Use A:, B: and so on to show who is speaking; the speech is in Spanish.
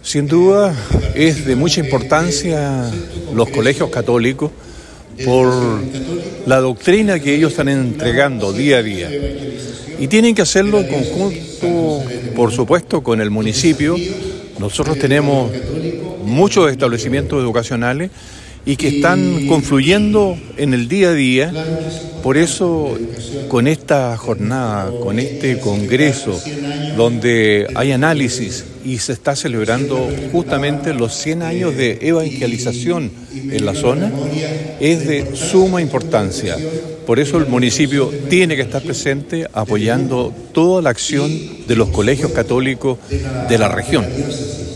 A: Sin duda es de mucha importancia los colegios católicos por la doctrina que ellos están entregando día a día. Y tienen que hacerlo en conjunto, por supuesto, con el municipio. Nosotros tenemos muchos establecimientos educacionales y que están confluyendo en el día a día. Por eso, con esta jornada, con este congreso, donde hay análisis y se está celebrando justamente los 100 años de evangelización en la zona, es de suma importancia. Por eso el municipio tiene que estar presente apoyando toda la acción de los colegios católicos de la región.